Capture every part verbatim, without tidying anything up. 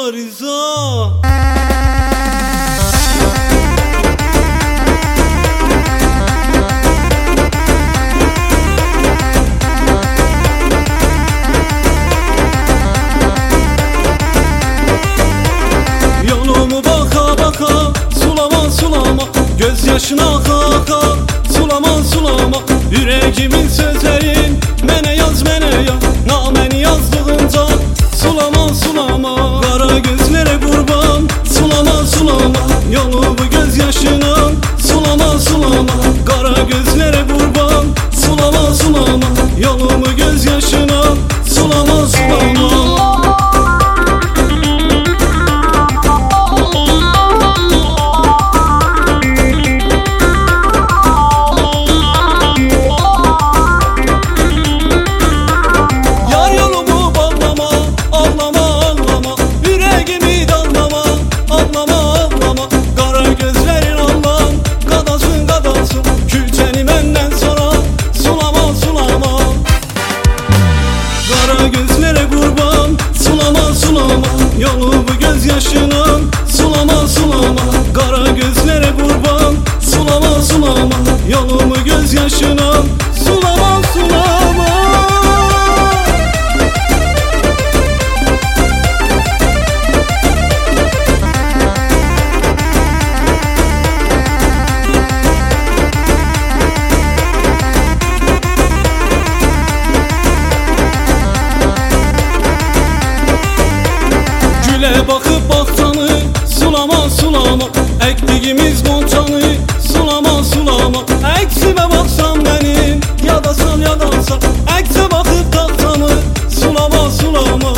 Rıza. Yolumu baka baka, sulama sulama, gözyaşına aka aka, sulama sulama. Yüreğimin sözlerin mene yaz mene ya, nameni yazdığınca sulama sulama. Kara gözlere kurban, sulama sulama, yolu bu gözyaşına sulama sulama. Kara gözlere kurban, sulama sulama, yolumu gözyaşına sulama sulama. Yolu bu gözyaşına sulama sulama. Kara gözlere kurban, sulama sulama, yolumu gözyaşına sulama sulama. Güle bakıp baktanı sulama sulama, ektiğimiz goncanı sulama sulama. Eksime baksan benim ya da san ya da san, ekse bakıp taktanı sulama sulama.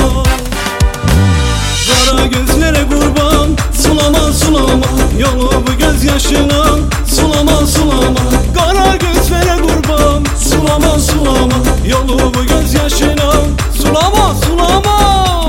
Kara gözlere kurban, sulama sulama, yolu bu gözyaşına sulama sulama. Kara gözlere kurban, sulama sulama, yolu bu gözyaşına sulama sulama.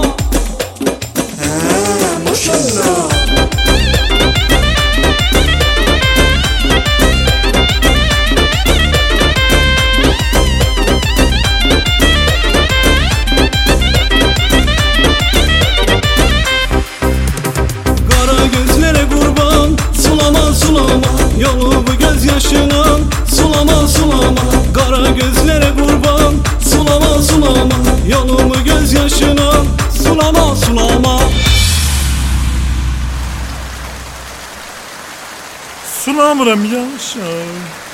Yolu bu gözyaşına sulama sulama. Kara gözlere kurban, sulama sulama, yolumu gözyaşına sulama sulama. Sulamıram yaşa.